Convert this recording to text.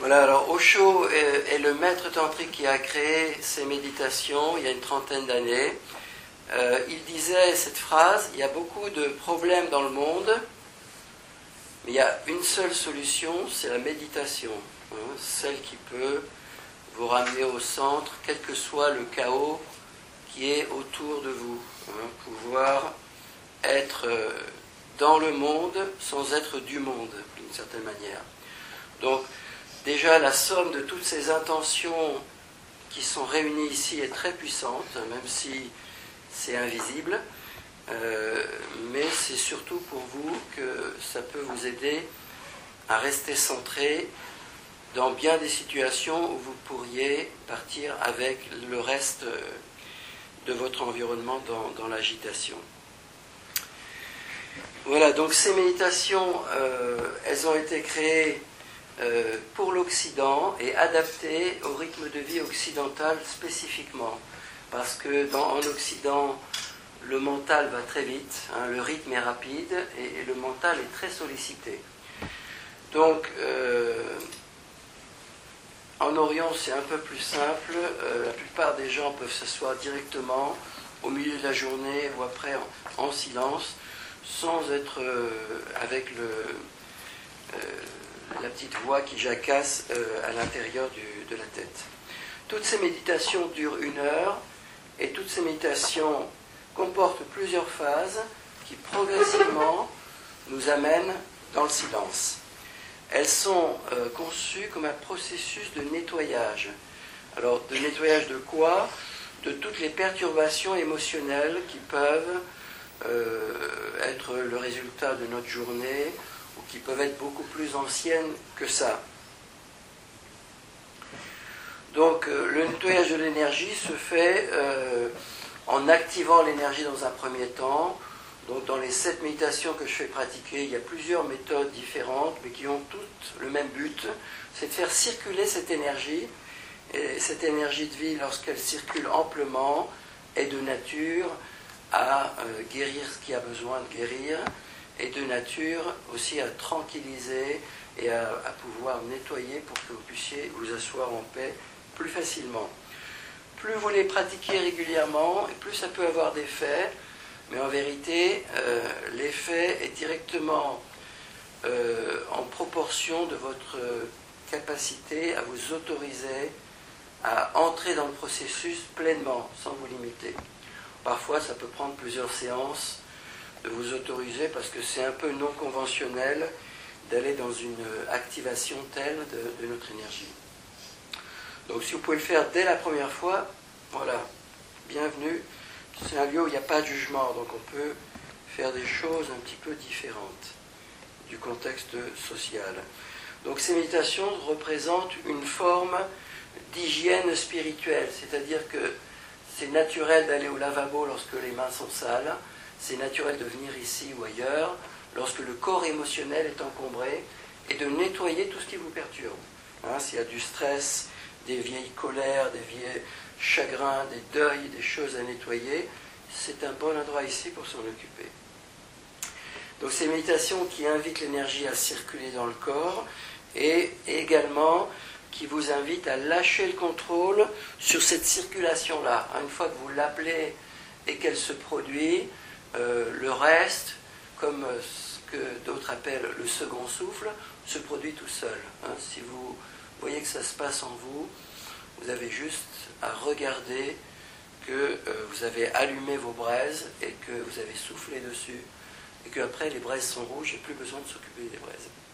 Voilà, alors Osho est le maître tantrique qui a créé ces méditations il y a une trentaine d'années. Il disait cette phrase: il y a beaucoup de problèmes dans le monde, mais il y a une seule solution, c'est la méditation, celle qui peut vous ramener au centre, quel que soit le chaos qui est autour de vous. Pouvoir être dans le monde sans être du monde, d'une certaine manière. Donc, déjà, la somme de toutes ces intentions qui sont réunies ici est très puissante, même si c'est invisible. Mais c'est surtout pour vous que ça peut vous aider à rester centré dans bien des situations où vous pourriez partir avec le reste de votre environnement dans l'agitation. Voilà, donc ces méditations, elles ont été créées pour l'Occident et adaptées au rythme de vie occidental spécifiquement. Parce que en Occident, le mental va très vite, le rythme est rapide et le mental est très sollicité. Donc, en Orient, c'est un peu plus simple. La plupart des gens peuvent s'asseoir directement au milieu de la journée ou après en silence, sans être avec la petite voix qui jacasse à l'intérieur de la tête. Toutes ces méditations durent 1 heure et toutes ces méditations comportent plusieurs phases qui progressivement nous amènent dans le silence. Elles sont conçues comme un processus de nettoyage. Alors, de nettoyage de quoi? De toutes les perturbations émotionnelles qui peuvent être le résultat de notre journée ou qui peuvent être beaucoup plus anciennes que ça. Donc, le nettoyage de l'énergie se fait en activant l'énergie dans un premier temps. Donc, dans les 7 méditations que je fais pratiquer, il y a plusieurs méthodes différentes, mais qui ont toutes le même but, c'est de faire circuler cette énergie. Et cette énergie de vie, lorsqu'elle circule amplement, est de nature à guérir ce qui a besoin de guérir, et de nature aussi à tranquilliser et à pouvoir nettoyer pour que vous puissiez vous asseoir en paix plus facilement. Plus vous les pratiquez régulièrement, et plus ça peut avoir d'effet, mais en vérité, l'effet est directement en proportion de votre capacité à vous autoriser à entrer dans le processus pleinement, sans vous limiter. Parfois, ça peut prendre plusieurs séances de vous autoriser, parce que c'est un peu non conventionnel d'aller dans une activation telle de notre énergie. Donc si vous pouvez le faire dès la première fois, voilà, bienvenue. C'est un lieu où il n'y a pas de jugement, donc on peut faire des choses un petit peu différentes du contexte social. Donc ces méditations représentent une forme d'hygiène spirituelle, c'est-à-dire que c'est naturel d'aller au lavabo lorsque les mains sont sales, c'est naturel de venir ici ou ailleurs, lorsque le corps émotionnel est encombré, et de nettoyer tout ce qui vous perturbe. S'il y a du stress, des vieilles colères, des vieux chagrins, des deuils, des choses à nettoyer, c'est un bon endroit ici pour s'en occuper. Donc ces méditations qui invitent l'énergie à circuler dans le corps, et également qui vous invitent à lâcher le contrôle sur cette circulation-là. Une fois que vous l'appelez et qu'elle se produit, le reste, comme ce que d'autres appellent le second souffle, se produit tout seul. Si vous voyez que ça se passe en vous, vous avez juste à regarder que vous avez allumé vos braises et que vous avez soufflé dessus, et qu'après les braises sont rouges et plus besoin de s'occuper des braises.